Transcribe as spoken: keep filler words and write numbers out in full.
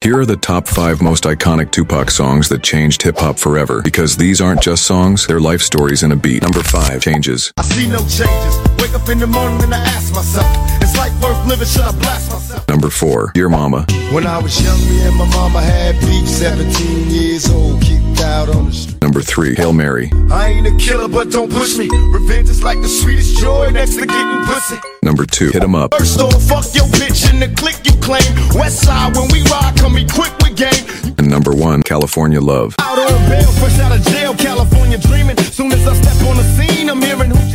Here are the top five most iconic Tupac songs that changed hip-hop forever, because these aren't just songs, they're life stories in a beat. Number five, Changes. I see no changes. Wake up in the morning and I ask myself, is life worth living? Should I blast myself? Number four, Dear Mama. When I was young, me and my mama had beef. seventeen years old, kicked out on the street. Number three, Hail Mary. I ain't a killer, but don't push me. Revenge is like the sweetest joy next to getting pussy. Number two, Hit 'Em Up. First off, fuck your bitch in the clique you claim. West side, when we ride, come equipped with game. And number one, California Love. Out on bail, fresh out of jail, California dreaming. Soon as I step on the scene, I'm hearing who